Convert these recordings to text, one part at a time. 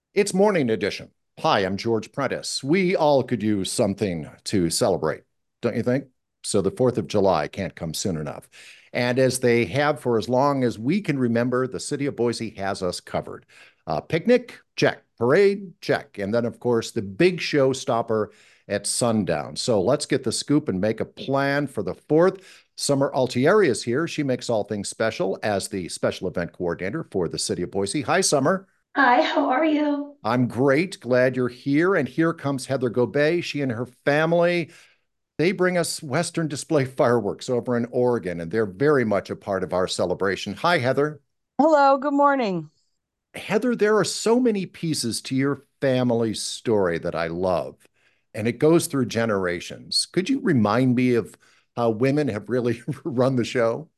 It's morning edition. Hi, I'm George Prentice. We all could use something to celebrate, don't you think? So the 4th of July can't come soon enough. And as they have for as long as we can remember, the city of Boise has us covered. Picnic, check. Parade, check. And then, of course, the big showstopper at sundown. So let's get the scoop and make a plan for the 4th. Summer Altieri is here. She makes all things special as the special event coordinator for the city of Boise. Hi, Summer. Hi, how are you? I'm great. Glad you're here. And here comes Heather Gobay. She and her family, they bring us Western Display Fireworks over in Oregon, and they're very much a part of our celebration. Hi, Heather. Hello, good morning. Heather, there are so many pieces to your family story that I love, and it goes through generations. Could you remind me of how women have really run the show?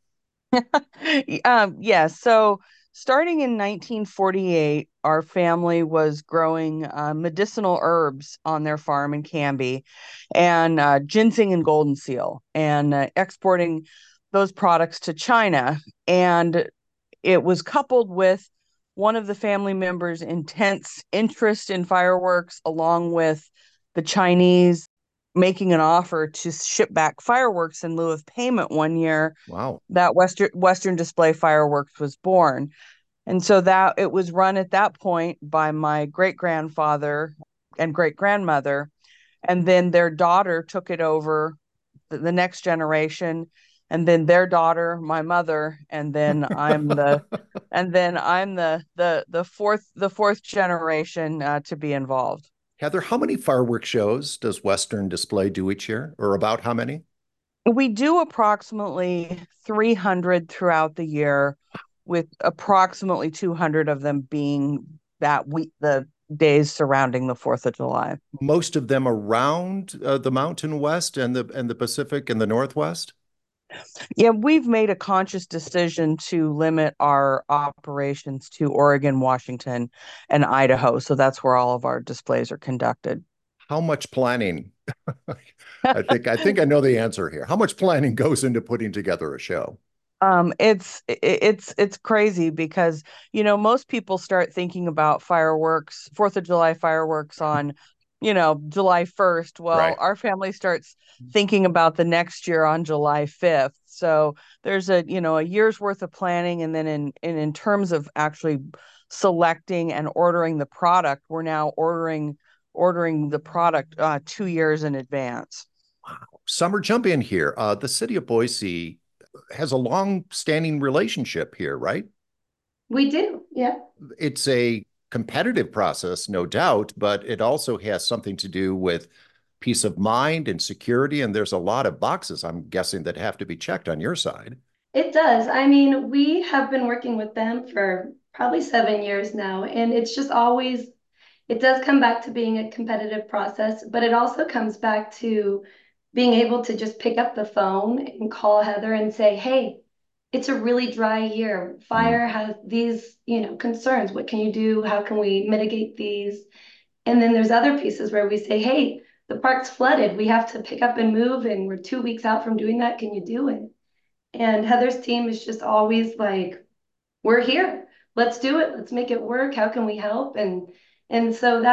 Yes, so starting in 1948, our family was growing medicinal herbs on their farm in Canby and ginseng and golden seal and exporting those products to China. And it was coupled with one of the family members' intense interest in fireworks, along with the Chinese making an offer to ship back fireworks in lieu of payment one year Wow. that Western Display Fireworks was born. And so that it was run at that point by my great grandfather and great grandmother. And then their daughter took it over the next generation. And then their daughter, my mother, and then I'm the fourth generation to be involved. Heather, how many fireworks shows does Western Display do each year, or about how many? We do approximately 300 throughout the year, with approximately 200 of them being that week, the days surrounding the 4th of July. Most of them around the Mountain West and the Pacific and the Northwest? Yeah, we've made a conscious decision to limit our operations to Oregon, Washington, and Idaho. So that's where all of our displays are conducted. How much planning? I think I know the answer here. How much planning goes into putting together a show? It's crazy because most people start thinking about fireworks, 4th of July fireworks on July 1st. Well, Right. our family starts thinking about the next year on July 5th. So there's a year's worth of planning, and then in terms of actually selecting and ordering the product, we're now ordering the product 2 years in advance. Summer, jump in here. The city of Boise has a long-standing relationship here, right? We do, yeah. It's a competitive process, no doubt, but it also has something to do with peace of mind and security. And there's a lot of boxes, I'm guessing, that have to be checked on your side. It does. I mean, we have been working with them for probably 7 years now, and it's just always, it does come back to being a competitive process, but it also comes back to being able to just pick up the phone and call Heather and say, hey, it's a really dry year. Mm. Fire has these, concerns. What can you do? How can we mitigate these? And then there's other pieces where we say, hey, the park's flooded. We have to pick up and move, and we're 2 weeks out from doing that. Can you do it? And Heather's team is just always like, we're here. Let's do it. Let's make it work. How can we help? And so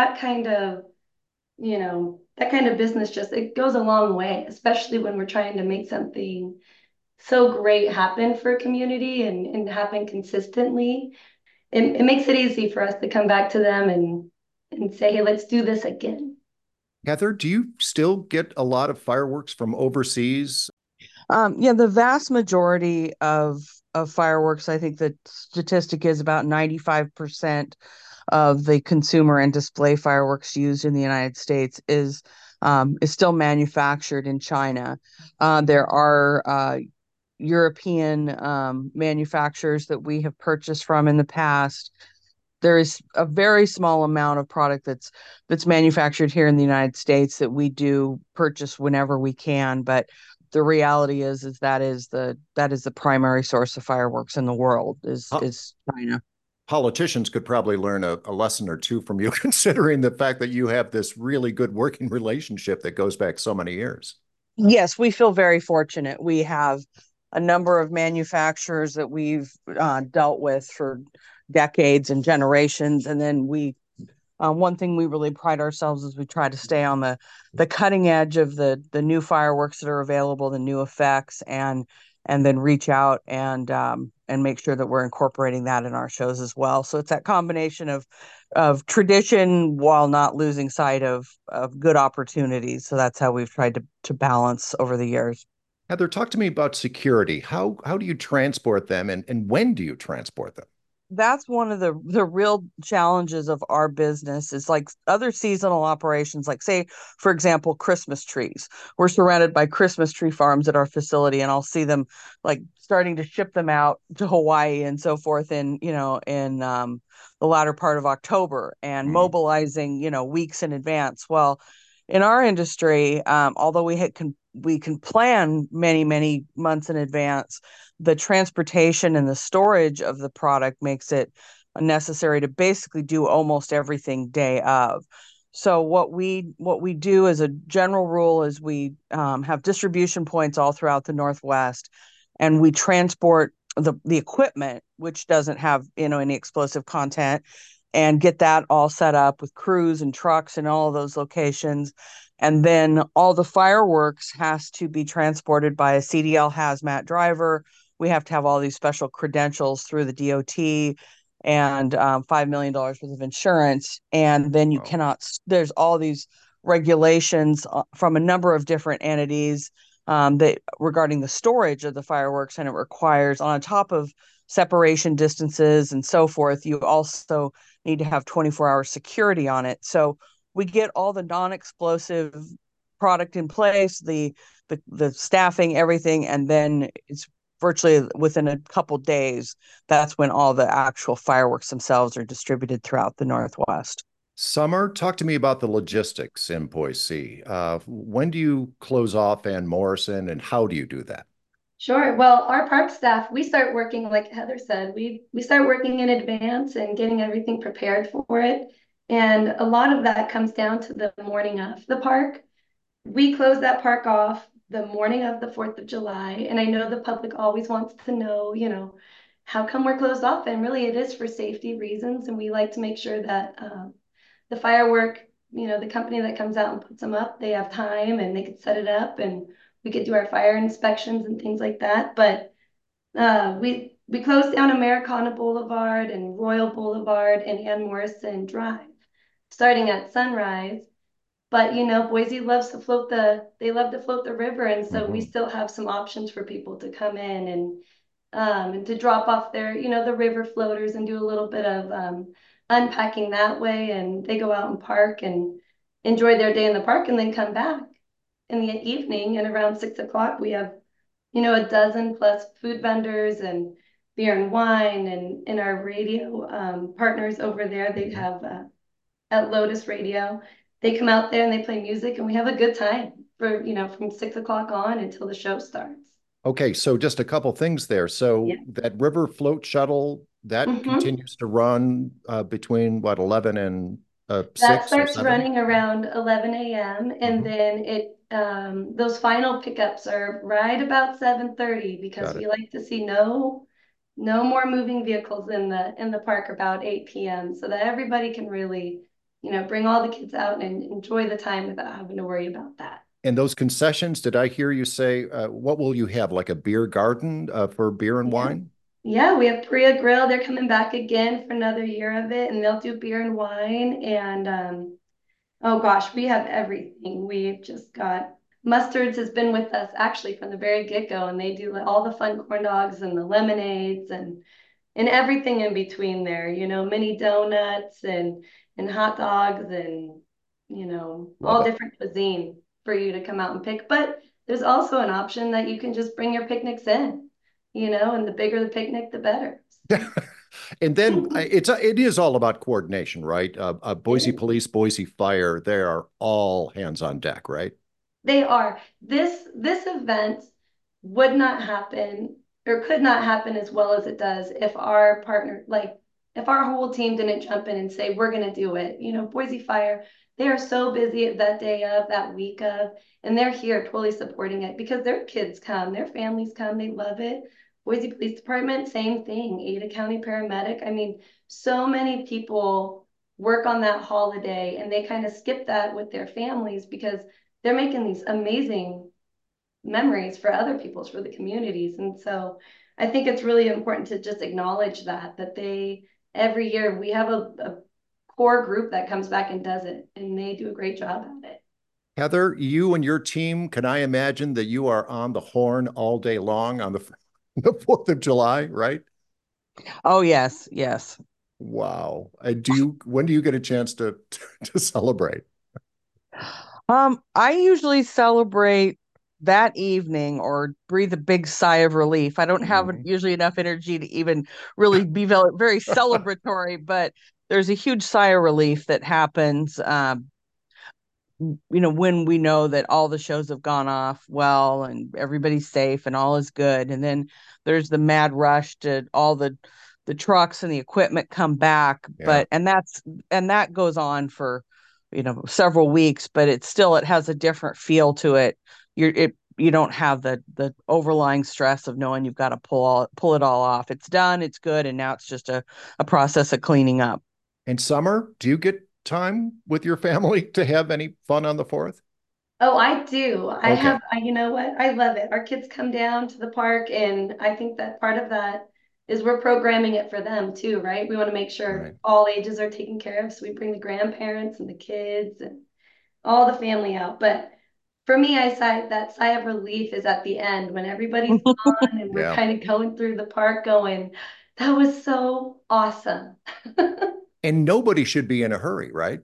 that kind of business just it goes a long way, especially when we're trying to make something so great happen for a community and happen consistently. It makes it easy for us to come back to them and say, hey, let's do this again. Heather, do you still get a lot of fireworks from overseas? Yeah, the vast majority of fireworks, I think the statistic is about 95% of the consumer and display fireworks used in the United States is still manufactured in China. There are European manufacturers that we have purchased from in the past. There is a very small amount of product that's manufactured here in the United States that we do purchase whenever we can, but the reality is that is the primary source of fireworks in the world Po- is China. Politicians could probably learn a lesson or two from you, considering the fact that you have this really good working relationship that goes back so many years. Yes, we feel very fortunate. We have a number of manufacturers that we've dealt with for decades and generations, and then we One thing we really pride ourselves is we try to stay on the cutting edge of the new fireworks that are available, the new effects, and then reach out and make sure that we're incorporating that in our shows as well. So it's that combination of tradition while not losing sight of good opportunities. So that's how we've tried to balance over the years. Heather, talk to me about security. How do you transport them, and when do you transport them? That's one of the real challenges of our business is like other seasonal operations, like say for example Christmas trees. We're surrounded by Christmas tree farms at our facility, and I'll see them like starting to ship them out to Hawaii and so forth in the latter part of October, and Mhm. mobilizing weeks in advance. Well, in our industry, although we can plan many months in advance, the transportation and the storage of the product makes it necessary to basically do almost everything day of. So what we do as a general rule is we have distribution points all throughout the Northwest, and we transport the equipment, which doesn't have any explosive content, and get that all set up with crews and trucks in all of those locations. And then all the fireworks has to be transported by a CDL hazmat driver. We have to have all these special credentials through the DOT, and $5 million worth of insurance. And then you Wow. cannot, there's all these regulations from a number of different entities that regarding the storage of the fireworks. And it requires, on top of separation distances and so forth, you also need to have 24-hour security on it. So we get all the non-explosive product in place, the staffing, everything, and then it's virtually within a couple days. That's when all the actual fireworks themselves are distributed throughout the Northwest. Summer, talk to me about the logistics in Boise. When do you close off Van Morrison, and how do you do that? Sure. Well, our park staff, we start working, like Heather said, we start working in advance and getting everything prepared for it. And a lot of that comes down to the morning of the park. We close that park off the morning of the 4th of July. And I know the public always wants to know, how come we're closed off? And really it is for safety reasons. And we like to make sure that the firework, the company that comes out and puts them up, they have time and they could set it up and we could do our fire inspections and things like that. But we closed down Americana Boulevard and Royal Boulevard and Van Morrison Drive, starting at sunrise. But Boise loves to they love to float the river, and so we Mhm. still have some options for people to come in and to drop off their, the river floaters and do a little bit of unpacking that way. And they go out and park and enjoy their day in the park and then come back in the evening. And around 6 o'clock, we have, a dozen plus food vendors and beer and wine. And in our radio partners over there, they Mhm. have at Lotus Radio, they come out there and they play music and we have a good time for, from 6 o'clock on until the show starts. Okay, so just a couple things there. So Yeah. that river float shuttle that Mm-hmm. continues to run between what, 11 and That 6 or starts 7? running around 11 a.m. and Mhm. then those final pickups are right about 7:30 because Got we it. like to see no more moving vehicles in the park about 8 p.m. so that everybody can really, bring all the kids out and enjoy the time without having to worry about that. And those concessions, did I hear you say, what will you have, like a beer garden for beer and Yeah. wine? Yeah, we have Priya Grill. They're coming back again for another year of it, and they'll do beer and wine. And oh gosh, we have everything. We've just got Mustards has been with us actually from the very get-go, and they do all the fun corn dogs and the lemonades and everything in between there, mini donuts and hot dogs and Love all it. different cuisine for you to come out and pick. But there's also an option that you can just bring your picnics in, and the bigger the picnic, the better. And then it is all about coordination, right? It Boise is. Police, Boise Fire, they are all hands on deck, right? They are. This event would not happen or could not happen as well as it does if our partner, like if our whole team didn't jump in and say, we're going to do it. Boise Fire, they are so busy that day of, that week of, and they're here totally supporting it because their kids come, their families come, they love it. Boise Police Department, same thing. Ada County paramedic. I mean, so many people work on that holiday, and they kind of skip that with their families because they're making these amazing memories for other people's, for the communities. And so I think it's really important to just acknowledge that they, every year we have a core group that comes back and does it, and they do a great job at it. Heather, you and your team, can I imagine that you are on the horn all day long on the 4th of July, right? Oh, yes, yes. Wow. When do you get a chance to celebrate? I usually celebrate that evening or breathe a big sigh of relief. I don't have Mhm. usually enough energy to even really be very celebratory, but there's a huge sigh of relief that happens, when we know that all the shows have gone off well and everybody's safe and all is good. And then there's the mad rush to all the trucks and the equipment come back. Yeah. But that goes on for, several weeks, but it has a different feel to it. You don't have the overlying stress of knowing you've got to pull it all off. It's done, it's good, and now it's just a process of cleaning up. In summer, do you get time with your family to have any fun on the 4th? Oh, I do. Okay. You know what? I love it. Our kids come down to the park, and I think that part of that is we're programming it for them too, right? We want to make sure Right. all ages are taken care of. So we bring the grandparents and the kids and all the family out. But for me, that sigh of relief is at the end when everybody's gone and we're Yeah. kind of going through the park going, that was so awesome. And nobody should be in a hurry, right?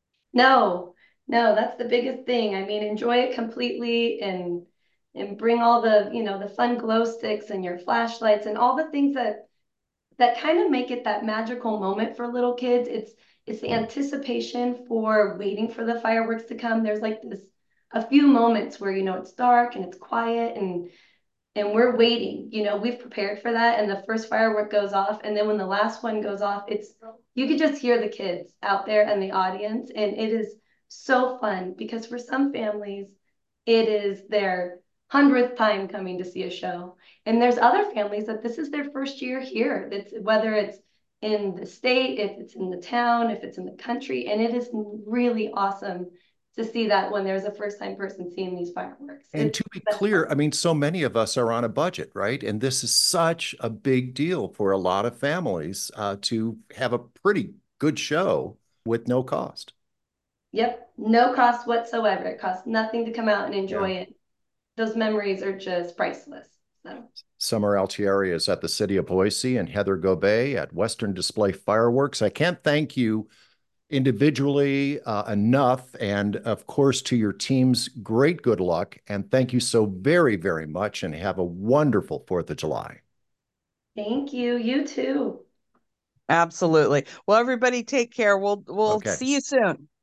No, no, that's the biggest thing. I mean, enjoy it completely and bring all the, the fun glow sticks and your flashlights and all the things that kind of make it that magical moment for little kids. It's the Mm. anticipation for waiting for the fireworks to come. There's like this a few moments where it's dark and it's quiet and we're waiting. We've prepared for that, and the first firework goes off, and then when the last one goes off, it's you could just hear the kids out there and the audience, and it is so fun because for some families it is their 100th time coming to see a show, and there's other families that this is their first year here. That's whether it's in the state, if it's in the town, if it's in the country, and it is really awesome to see that when there's a first time person seeing these fireworks. And It's to be the best clear, time. I mean, so many of us are on a budget, right? And this is such a big deal for a lot of families to have a pretty good show with no cost. Yep, no cost whatsoever. It costs nothing to come out and Yeah. enjoy it. Those memories are just priceless. So, Summer Altieri is at the City of Boise and Heather Gobey at Western Display Fireworks. I can't thank you individually enough. And of course, to your teams, great good luck. And thank you so very, very much. And have a wonderful 4th of July. thank you. You too. Absolutely. Well, everybody take care. We'll Okay. see you soon.